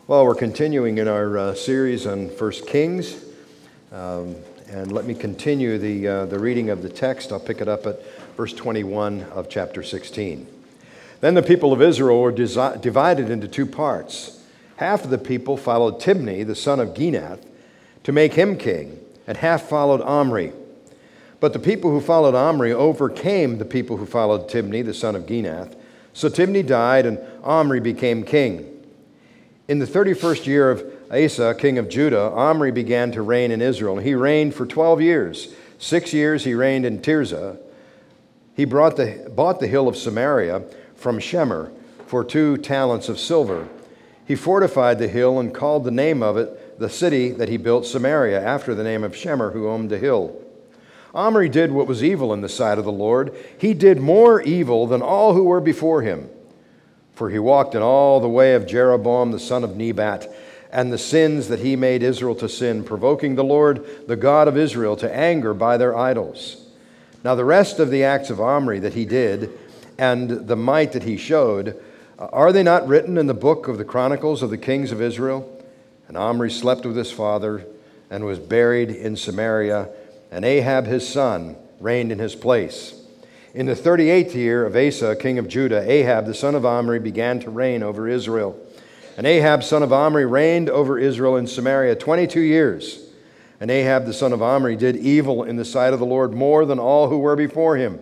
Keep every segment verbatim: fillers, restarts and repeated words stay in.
Well, we're continuing in our uh, series on First Kings, um, and let me continue the uh, the reading of the text. I'll pick it up at verse twenty-one of chapter sixteen. Then the people of Israel were desi- divided into two parts. Half of the people followed Tibni, the son of Ginath, to make him king, and half followed Omri. But the people who followed Omri overcame the people who followed Tibni, the son of Ginath. So Tibni died, and Omri became king. In the thirty-first year of Asa, king of Judah, Omri began to reign in Israel. He reigned for twelve years. Six years he reigned in Tirzah. He brought the, bought the hill of Samaria from Shemer for two talents of silver. He fortified the hill and called the name of it the city that he built, Samaria, after the name of Shemer, who owned the hill. Omri did what was evil in the sight of the Lord. He did more evil than all who were before him. For he walked in all the way of Jeroboam the son of Nebat, and the sins that he made Israel to sin, provoking the Lord, the God of Israel, to anger by their idols. Now the rest of the acts of Omri that he did, and the might that he showed, are they not written in the book of the Chronicles of the kings of Israel? And Omri slept with his father, and was buried in Samaria, and Ahab his son reigned in his place. In the thirty-eighth year of Asa, king of Judah, Ahab, the son of Omri, began to reign over Israel. And Ahab, son of Omri, reigned over Israel in Samaria twenty-two years. And Ahab, the son of Omri, did evil in the sight of the Lord more than all who were before him.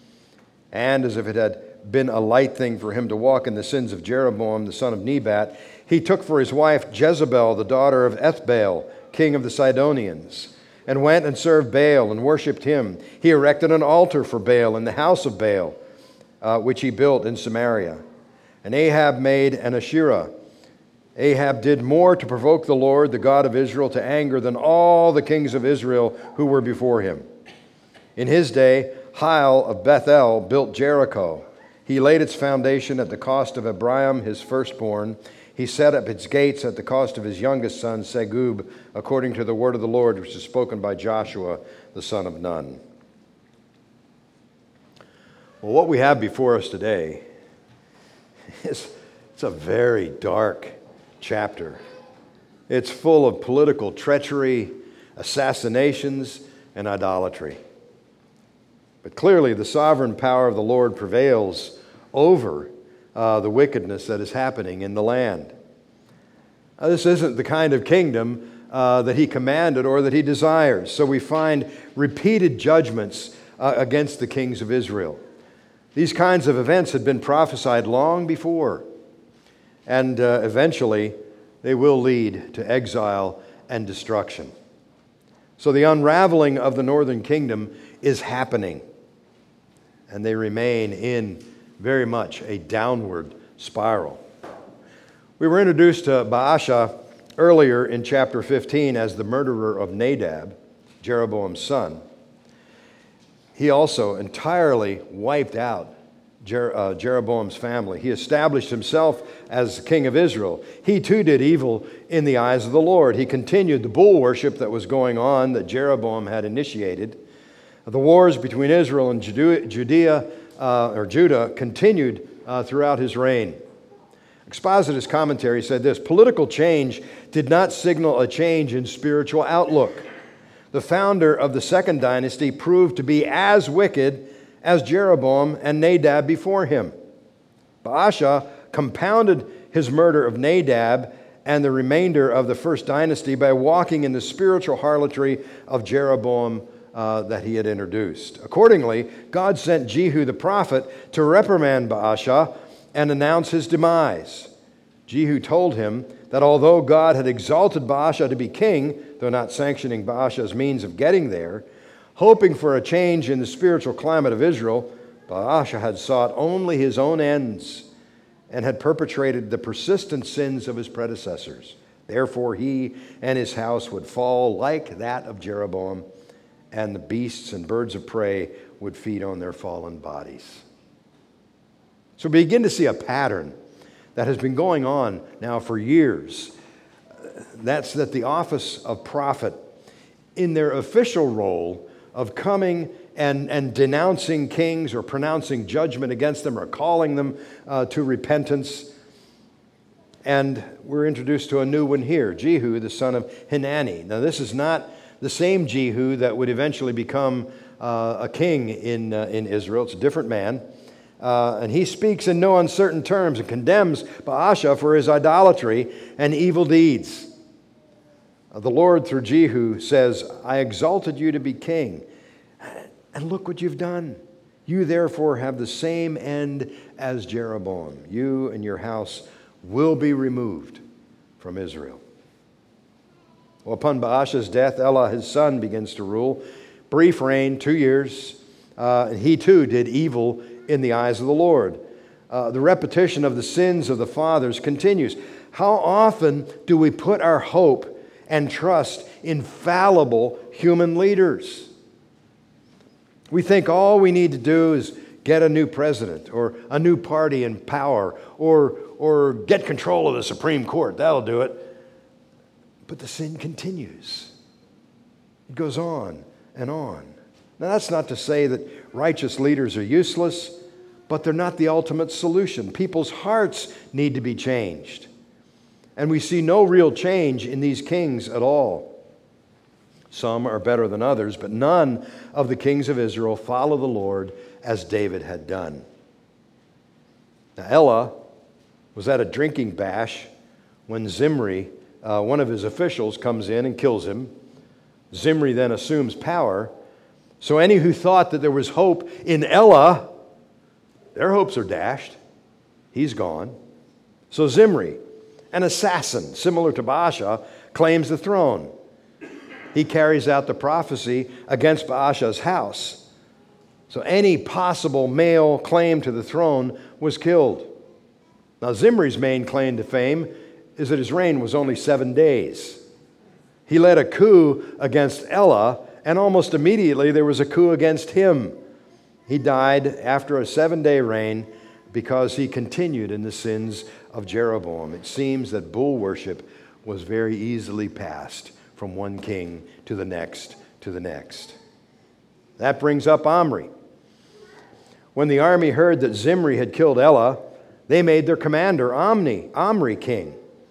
And as if it had been a light thing for him to walk in the sins of Jeroboam, the son of Nebat, he took for his wife Jezebel, the daughter of Ethbaal, king of the Sidonians, and went and served Baal and worshipped him. He erected an altar for Baal in the house of Baal, uh, which he built in Samaria. And Ahab made an Asherah. Ahab did more to provoke the Lord, the God of Israel, to anger than all the kings of Israel who were before him. In his day, Hiel of Bethel built Jericho. He laid its foundation at the cost of Abraham, his firstborn. He set up its gates at the cost of his youngest son, Segub, according to the word of the Lord, which is spoken by Joshua, the son of Nun. Well, what we have before us today is it's a very dark chapter. It's full of political treachery, assassinations, and idolatry. But clearly, the sovereign power of the Lord prevails over Uh, the wickedness that is happening in the land. Uh, this isn't the kind of kingdom uh, that he commanded or that he desires. So we find repeated judgments uh, against the kings of Israel. These kinds of events had been prophesied long before, and uh, eventually they will lead to exile and destruction. So the unraveling of the northern kingdom is happening, and they remain in very much a downward spiral. We were introduced to Baasha earlier in chapter fifteen as the murderer of Nadab, Jeroboam's son. He also entirely wiped out Jer- uh, Jeroboam's family. He established himself as king of Israel. He too did evil in the eyes of the Lord. He continued the bull worship that was going on that Jeroboam had initiated. The wars between Israel and Judea, Judea Uh, or Judah continued uh, throughout his reign. Expositor's commentary said this: political change did not signal a change in spiritual outlook. The founder of the second dynasty proved to be as wicked as Jeroboam and Nadab before him. Baasha compounded his murder of Nadab and the remainder of the first dynasty by walking in the spiritual harlotry of Jeroboam Uh, that he had introduced. Accordingly, God sent Jehu the prophet to reprimand Baasha and announce his demise. Jehu told him that although God had exalted Baasha to be king, though not sanctioning Baasha's means of getting there, hoping for a change in the spiritual climate of Israel, Baasha had sought only his own ends and had perpetrated the persistent sins of his predecessors. Therefore, he and his house would fall like that of Jeroboam, and the beasts and birds of prey would feed on their fallen bodies. So we begin to see a pattern that has been going on now for years. That's that the office of prophet, in their official role of coming and, and denouncing kings or pronouncing judgment against them or calling them uh, to repentance, And we're introduced to a new one here, Jehu, the son of Hanani. Now, this is not the same Jehu that would eventually become uh, a king in, uh, in Israel. It's a different man. Uh, and he speaks in no uncertain terms and condemns Baasha for his idolatry and evil deeds. Uh, the Lord, through Jehu, says, I exalted you to be king, and look what you've done. You therefore have the same end as Jeroboam. You and your house will be removed from Israel. Well, upon Baasha's death, Elah, his son, begins to rule. Brief reign, two years. Uh, and he too did evil in the eyes of the Lord. Uh, the repetition of the sins of the fathers continues. How often do we put our hope and trust in fallible human leaders? We think all we need to do is get a new president or a new party in power or, or get control of the Supreme Court. That'll do it. But the sin continues. It goes on and on. Now, that's not to say that righteous leaders are useless, but they're not the ultimate solution. People's hearts need to be changed. And we see no real change in these kings at all. Some are better than others, but none of the kings of Israel follow the Lord as David had done. Now, Elah was at a drinking bash when Zimri, uh, one of his officials, comes in and kills him. Zimri then assumes power. So any who thought that there was hope in Elah, their hopes are dashed. He's gone. So Zimri, an assassin similar to Baasha, claims the throne. He carries out the prophecy against Baasha's house. So any possible male claim to the throne was killed. Now, Zimri's main claim to fame is that his reign was only seven days. He led a coup against Elah, and almost immediately there was a coup against him. He died after a seven-day reign because he continued in the sins of Jeroboam. It seems that bull worship was very easily passed from one king to the next to the next. That brings up Omri. When the army heard that Zimri had killed Elah, they made their commander Omni, Omri king.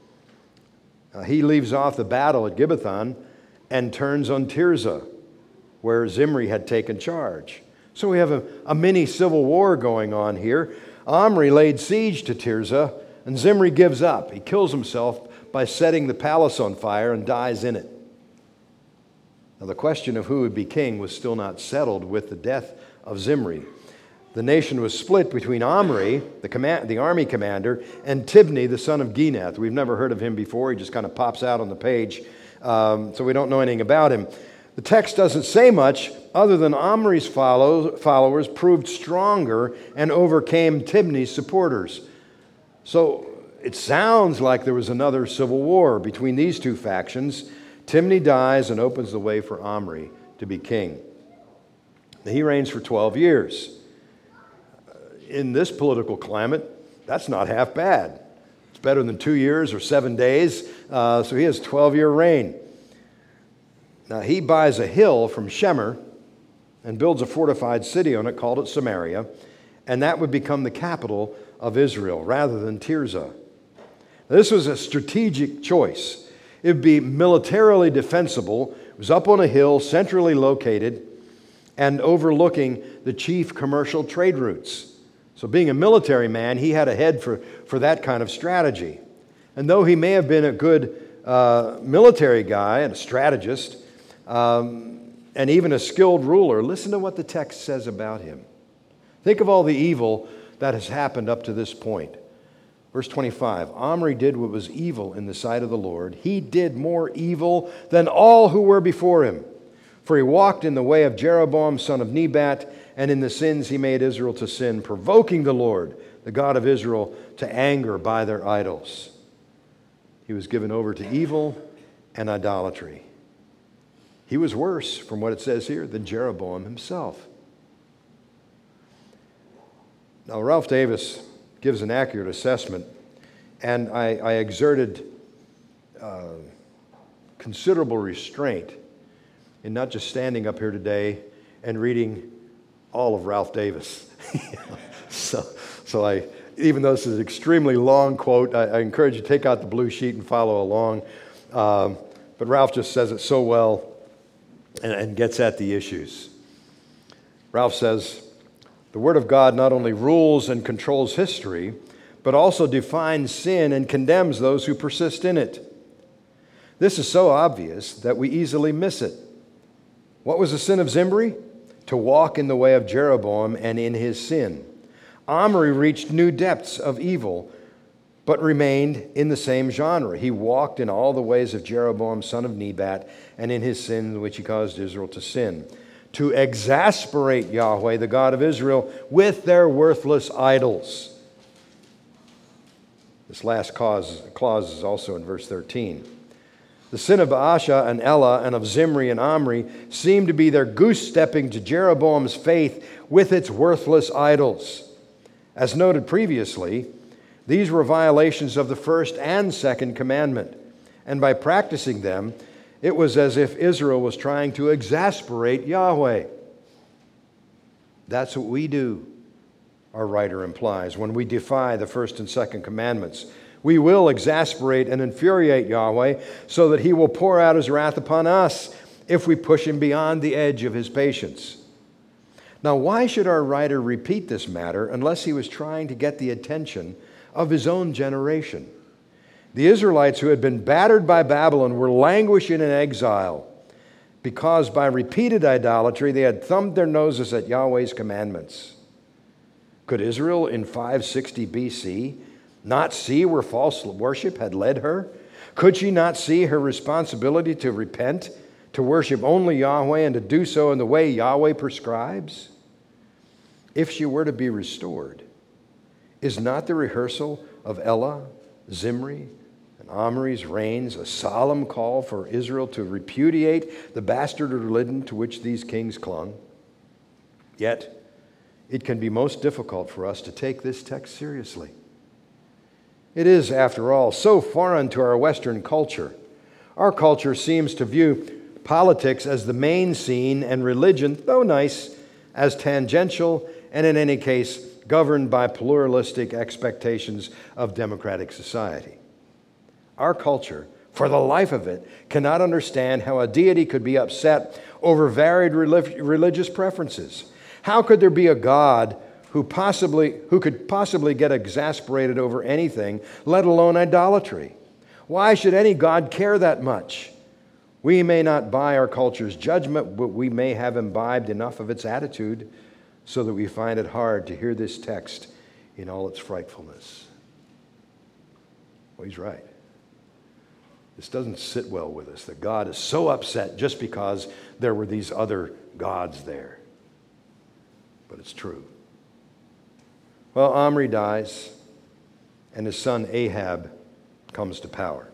Uh, he leaves off the battle at Gibbethon and turns on Tirzah, where Zimri had taken charge. So we have a, a mini civil war going on here. Omri laid siege to Tirzah, and Zimri gives up. He kills himself by setting the palace on fire and dies in it. Now, the question of who would be king was still not settled with the death of Zimri. The nation was split between Omri, the, command, the army commander, and Tibni, the son of Ginath. We've never heard of him before. He just kind of pops out on the page, um, so we don't know anything about him. The text doesn't say much other than Omri's follow, followers proved stronger and overcame Tibni's supporters. So it sounds like there was another civil war between these two factions. Tibni dies and opens the way for Omri to be king. He reigns for twelve years. In this political climate, that's not half bad. It's better than two years or seven days. Uh, so he has a twelve-year reign. Now, he buys a hill from Shemer and builds a fortified city on it, called it Samaria, and that would become the capital of Israel rather than Tirzah. This was a strategic choice. It would be militarily defensible. It was up on a hill, centrally located, and overlooking the chief commercial trade routes. So being a military man, he had a head for, for that kind of strategy. And though he may have been a good uh, military guy and a strategist, um, and even a skilled ruler, listen to what the text says about him. Think of all the evil that has happened up to this point. Verse twenty-five, Omri did what was evil in the sight of the Lord. He did more evil than all who were before him. For he walked in the way of Jeroboam, son of Nebat, and in the sins he made Israel to sin, provoking the Lord, the God of Israel, to anger by their idols. He was given over to evil and idolatry. He was worse, from what it says here, than Jeroboam himself. Now, Ralph Davis gives an accurate assessment, and I, I exerted uh, considerable restraint in not just standing up here today and reading all of Ralph Davis. so, so I even though this is an extremely long quote, I, I encourage you to take out the blue sheet and follow along. Um, but Ralph just says it so well and, and gets at the issues. Ralph says, the Word of God not only rules and controls history, but also defines sin and condemns those who persist in it. This is so obvious that we easily miss it. What was the sin of Zimri? To walk in the way of Jeroboam and in his sin. Omri reached new depths of evil, but remained in the same genre. He walked in all the ways of Jeroboam, son of Nebat, and in his sin, which he caused Israel to sin, to exasperate Yahweh, the God of Israel, with their worthless idols. This last cause, clause is also in verse thirteen. The sin of Baasha and Elah and of Zimri and Omri seemed to be their goose-stepping to Jeroboam's faith with its worthless idols. As noted previously, these were violations of the first and second commandment, and by practicing them, it was as if Israel was trying to exasperate Yahweh. That's what we do, our writer implies, when we defy the first and second commandments. We will exasperate and infuriate Yahweh so that he will pour out his wrath upon us if we push him beyond the edge of his patience. Now, why should our writer repeat this matter unless he was trying to get the attention of his own generation? The Israelites who had been battered by Babylon were languishing in exile because by repeated idolatry they had thumbed their noses at Yahweh's commandments. Could Israel in five sixty B C not see where false worship had led her? Could she not see her responsibility to repent, to worship only Yahweh, and to do so in the way Yahweh prescribes? If she were to be restored, is not the rehearsal of Elah, Zimri, and Omri's reigns a solemn call for Israel to repudiate the bastard religion to which these kings clung? Yet, it can be most difficult for us to take this text seriously. It is, after all, so foreign to our Western culture. Our culture seems to view politics as the main scene and religion, though nice, as tangential and in any case governed by pluralistic expectations of democratic society. Our culture, for the life of it, cannot understand how a deity could be upset over varied religious preferences. How could there be a God who possibly who could possibly get exasperated over anything, let alone idolatry? Why should any God care that much? We may not buy our culture's judgment, but we may have imbibed enough of its attitude so that we find it hard to hear this text in all its frightfulness. Well, he's right. This doesn't sit well with us, that God is so upset just because there were these other gods there. But it's true. Well, Omri dies, and his son Ahab comes to power.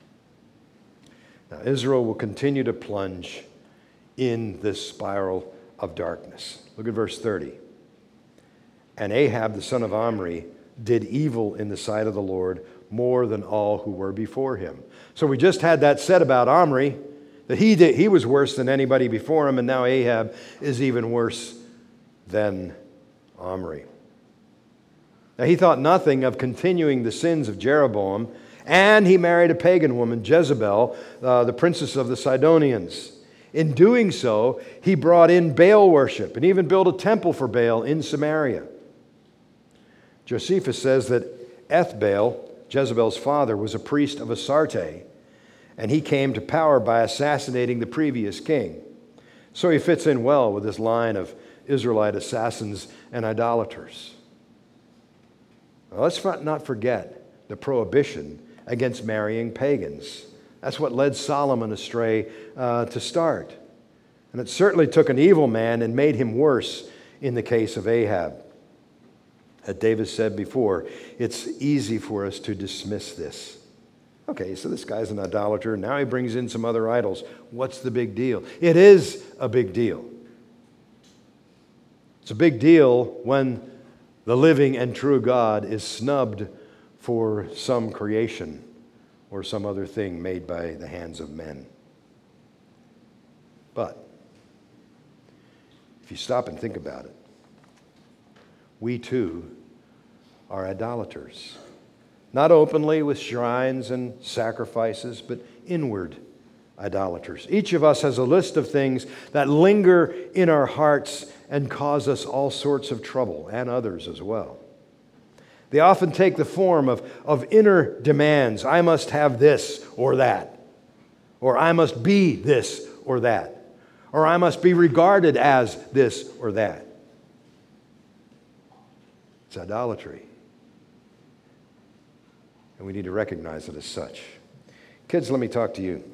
Now, Israel will continue to plunge in this spiral of darkness. Look at verse thirty. And Ahab, the son of Omri, did evil in the sight of the Lord more than all who were before him. So we just had that said about Omri, that he did, he was worse than anybody before him, and now Ahab is even worse than Omri. Now, he thought nothing of continuing the sins of Jeroboam, and he married a pagan woman, Jezebel, uh, the princess of the Sidonians. In doing so, he brought in Baal worship and even built a temple for Baal in Samaria. Josephus says that Ethbaal, Jezebel's father, was a priest of Astarte, and he came to power by assassinating the previous king. So he fits in well with this line of Israelite assassins and idolaters. Now, let's not forget the prohibition against marrying pagans. That's what led Solomon astray uh, to start. And it certainly took an evil man and made him worse in the case of Ahab. As David said before, it's easy for us to dismiss this. Okay, so this guy's an idolater. Now he brings in some other idols. What's the big deal? It is a big deal. It's a big deal when the living and true God is snubbed for some creation or some other thing made by the hands of men. But if you stop and think about it, we too are idolaters. Not openly with shrines and sacrifices, but inward idolaters. Each of us has a list of things that linger in our hearts and cause us all sorts of trouble, and others as well. They often take the form of, of inner demands. I must have this or that. Or I must be this or that. Or I must be regarded as this or that. It's idolatry. And we need to recognize it as such. Kids, let me talk to you.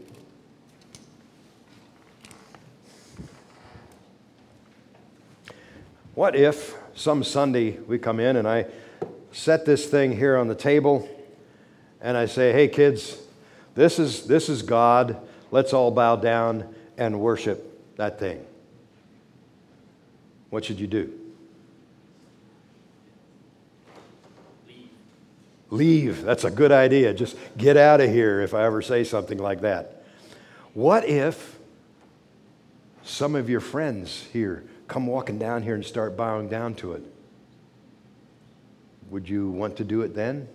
What if some Sunday we come in and I set this thing here on the table and I say, hey kids, this is, this is God. Let's all bow down and worship that thing. What should you do? Leave. Leave. That's a good idea. Just get out of here if I ever say something like that. What if some of your friends here come walking down here and start bowing down to it? Would you want to do it then?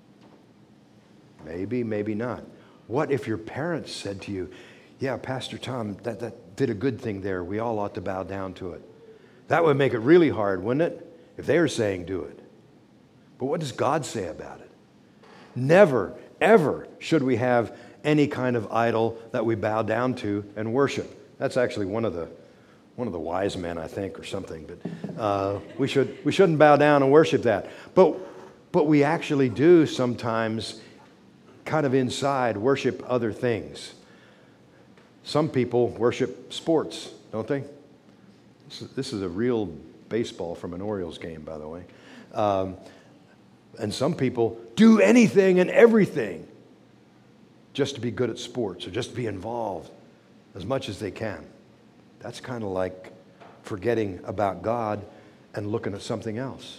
Maybe, maybe not. What if your parents said to you, yeah, Pastor Tom, that, that did a good thing there. We all ought to bow down to it. That would make it really hard, wouldn't it? If they were saying do it. But what does God say about it? Never, ever should we have any kind of idol that we bow down to and worship. That's actually one of the one of the wise men, I think, or something. But uh, we should we shouldn't bow down and worship that. But but we actually do sometimes, kind of inside, worship other things. Some people worship sports, don't they? This is, this is a real baseball from an Orioles game, by the way. Um, and some people do anything and everything just to be good at sports or just to be involved as much as they can. That's kind of like forgetting about God and looking at something else.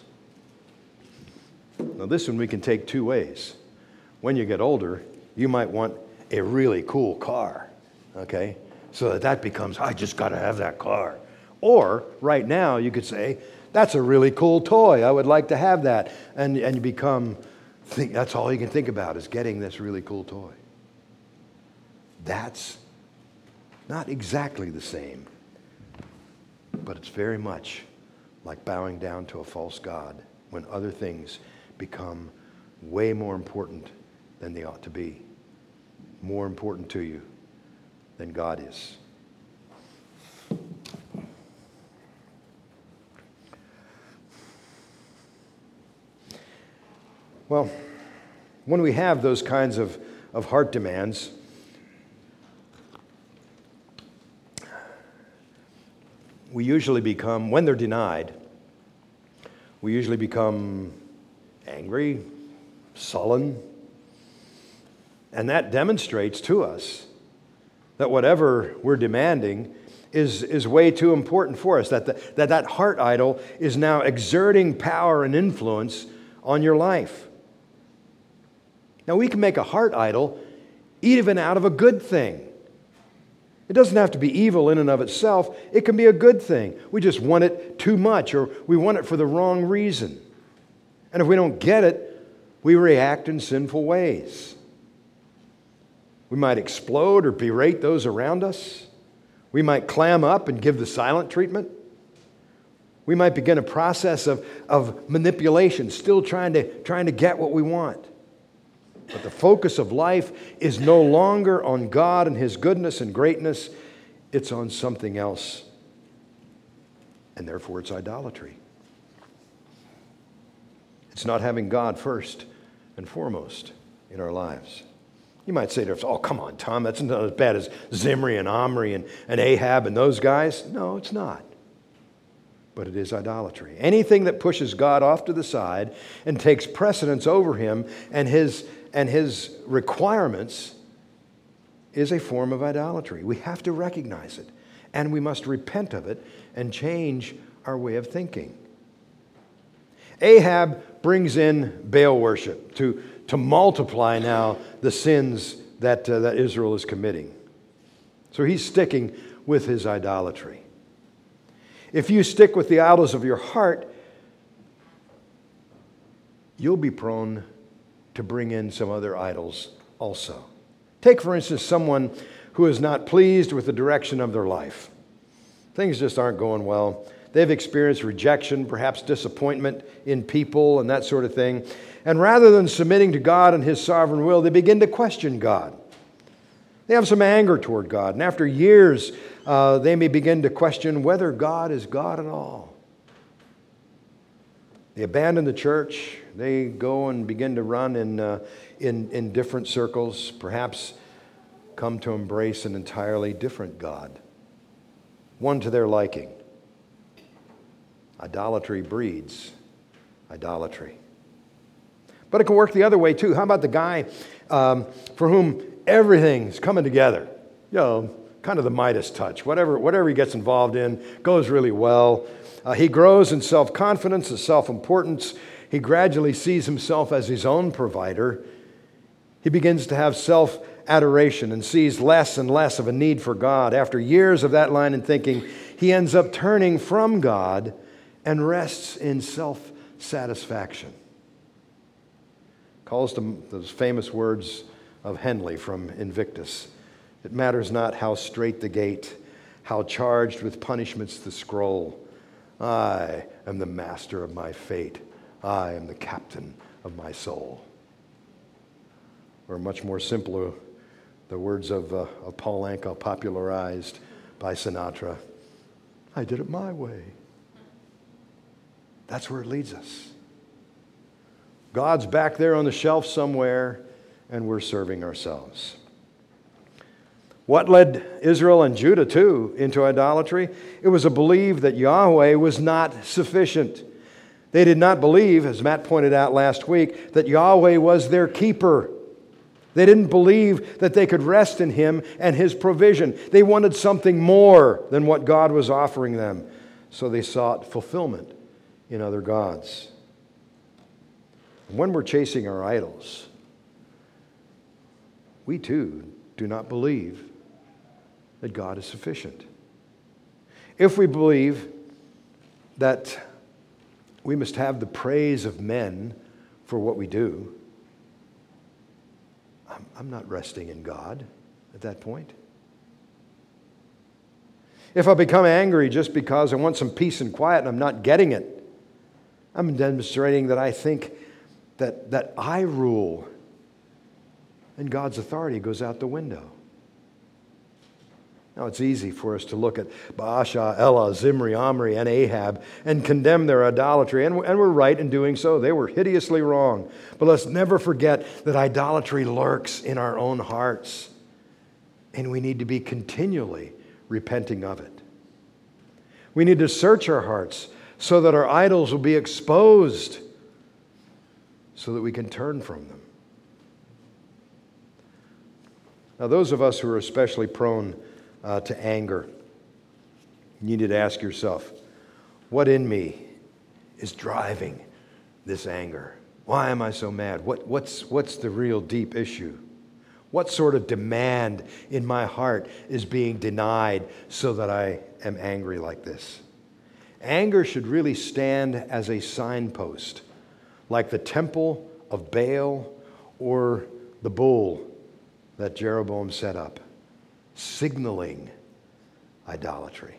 Now, this one we can take two ways. When you get older, you might want a really cool car, okay? So that that becomes, I just got to have that car. Or right now, you could say, that's a really cool toy. I would like to have that. And, and you become, think, that's all you can think about is getting this really cool toy. That's not exactly the same, but it's very much like bowing down to a false god when other things become way more important than they ought to be, more important to you than God is. Well, when we have those kinds of, of heart demands, we usually become, when they're denied, we usually become angry, sullen, and that demonstrates to us that whatever we're demanding is, is way too important for us, that, the, that that heart idol is now exerting power and influence on your life. Now, we can make a heart idol even out of a good thing. It doesn't have to be evil in and of itself. It can be a good thing. We just want it too much, or we want it for the wrong reason. And if we don't get it, we react in sinful ways. We might explode or berate those around us. We might clam up and give the silent treatment. We might begin a process of, of manipulation, still trying to, trying to get what we want. But the focus of life is no longer on God and His goodness and greatness. It's on something else. And therefore it's idolatry. It's not having God first and foremost in our lives. You might say to us, oh, come on, Tom, that's not as bad as Zimri and Omri and, and Ahab and those guys. No, it's not. But it is idolatry. Anything that pushes God off to the side and takes precedence over Him and His and His requirements is a form of idolatry. We have to recognize it, and we must repent of it and change our way of thinking. Ahab brings in Baal worship to, to multiply now the sins that, uh, that Israel is committing. So he's sticking with his idolatry. If you stick with the idols of your heart, you'll be prone to bring in some other idols also. Take, for instance, someone who is not pleased with the direction of their life. Things just aren't going well. They've experienced rejection, perhaps disappointment in people and that sort of thing. And rather than submitting to God and His sovereign will, they begin to question God. They have some anger toward God. And after years, uh, they may begin to question whether God is God at all. They abandon the church. They go and begin to run in, uh, in, in different circles, perhaps come to embrace an entirely different God, one to their liking. Idolatry breeds idolatry. But it can work the other way too. How about the guy um, for whom everything's coming together? You know, kind of the Midas touch. Whatever, whatever he gets involved in goes really well. Uh, he grows in self-confidence and self-importance. He gradually sees himself as his own provider. He begins to have self-adoration and sees less and less of a need for God. After years of that line of thinking, he ends up turning from God and rests in self-satisfaction. Calls to those famous words of Henley from Invictus. It matters not how straight the gate, how charged with punishments the scroll. I am the master of my fate. I am the captain of my soul. Or much more simpler, the words of, uh, of Paul Anka, popularized by Sinatra. I did it my way. That's where it leads us. God's back there on the shelf somewhere, and we're serving ourselves. What led Israel and Judah, too, into idolatry? It was a belief that Yahweh was not sufficient. They did not believe, as Matt pointed out last week, that Yahweh was their keeper. They didn't believe that they could rest in Him and His provision. They wanted something more than what God was offering them. So they sought fulfillment in other gods. When we're chasing our idols, we too do not believe that God is sufficient. If we believe that we must have the praise of men for what we do, I'm, I'm not resting in God at that point. If I become angry just because I want some peace and quiet and I'm not getting it, I'm demonstrating that I think that, that I rule and God's authority goes out the window. Now, it's easy for us to look at Baasha, Elah, Zimri, Omri, and Ahab and condemn their idolatry, and, and we're right in doing so. They were hideously wrong. But let's never forget that idolatry lurks in our own hearts, and we need to be continually repenting of it. We need to search our hearts so that our idols will be exposed so that we can turn from them. Now, those of us who are especially prone uh, to anger, you need to ask yourself, what in me is driving this anger? Why am I so mad? What, what's, what's the real deep issue? What sort of demand in my heart is being denied so that I am angry like this? Anger should really stand as a signpost, like the temple of Baal or the bull that Jeroboam set up, signaling idolatry.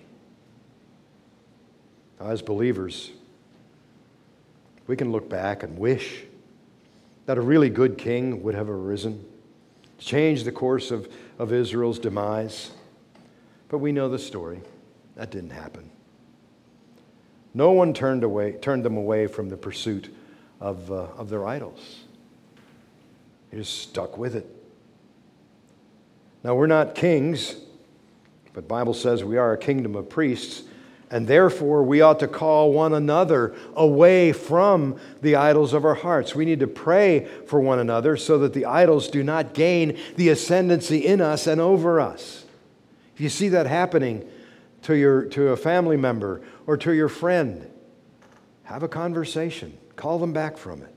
Now, as believers, we can look back and wish that a really good king would have arisen, changed the course of, of Israel's demise. But we know the story. That didn't happen. No one turned away, turned them away from the pursuit of, uh, of their idols. They just stuck with it. Now, we're not kings, but the Bible says we are a kingdom of priests, and therefore we ought to call one another away from the idols of our hearts. We need to pray for one another so that the idols do not gain the ascendancy in us and over us. If you see that happening to your to a family member or to your friend, have a conversation. Call them back from it.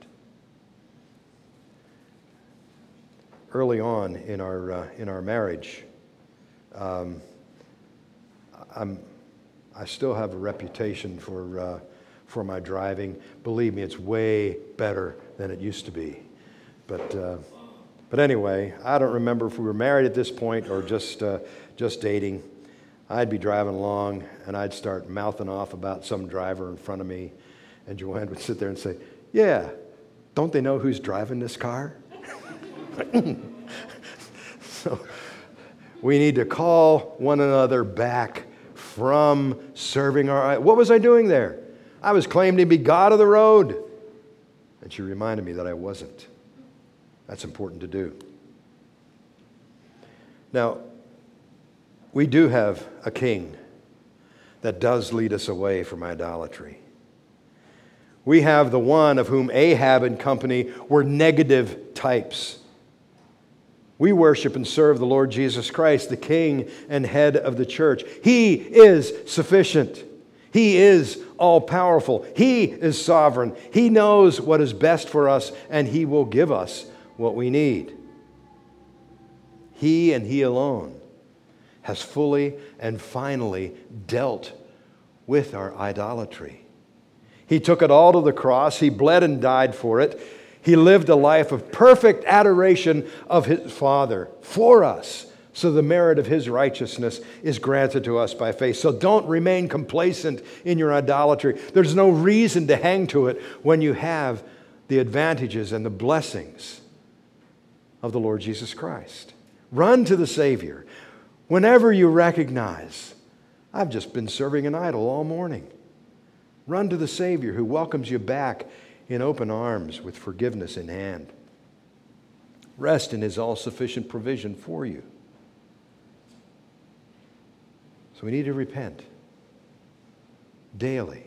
Early on in our uh, in our marriage, um, I'm I still have a reputation for uh, for my driving. Believe me, it's way better than it used to be. But uh, but anyway, I don't remember if we were married at this point or just uh, just dating. I'd be driving along, and I'd start mouthing off about some driver in front of me, and Joanne would sit there and say, "Yeah, don't they know who's driving this car?" So we need to call one another back from serving our... What was I doing there? I was claiming to be God of the road. And she reminded me that I wasn't. That's important to do. Now, we do have a king that does lead us away from idolatry. We have the one of whom Ahab and company were negative types. We worship and serve the Lord Jesus Christ, the King and head of the church. He is sufficient. He is all-powerful. He is sovereign. He knows what is best for us, and He will give us what we need. He and He alone has fully and finally dealt with our idolatry. He took it all to the cross. He bled and died for it. He lived a life of perfect adoration of His Father for us, so the merit of His righteousness is granted to us by faith. So don't remain complacent in your idolatry. There's no reason to hang to it when you have the advantages and the blessings of the Lord Jesus Christ. Run to the Savior whenever you recognize, I've just been serving an idol all morning. Run to the Savior who welcomes you back in open arms with forgiveness in hand. Rest in His all-sufficient provision for you. So we need to repent daily,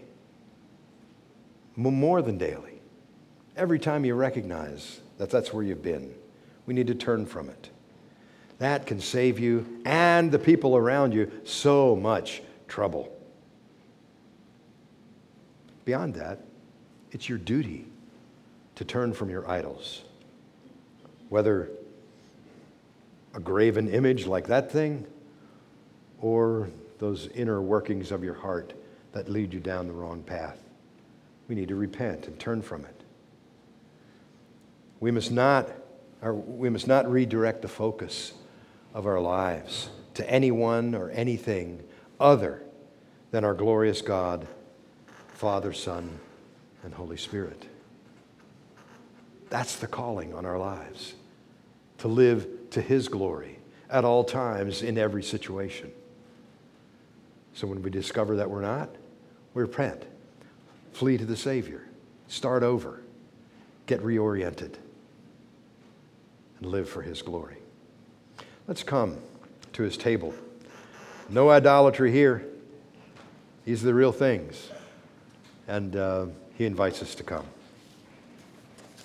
more than daily. Every time you recognize that that's where you've been, we need to turn from it. That can save you and the people around you so much trouble. Beyond that, it's your duty to turn from your idols. Whether a graven image like that thing or those inner workings of your heart that lead you down the wrong path. We need to repent and turn from it. We must not, or we must not redirect the focus of our lives to anyone or anything other than our glorious God, Father, Son, and Holy Spirit. That's the calling on our lives, to live to His glory at all times in every situation. So when we discover that we're not, we repent, flee to the Savior, start over, get reoriented, and live for His glory. Let's come to His table. No idolatry here. These are the real things. And uh, He invites us to come.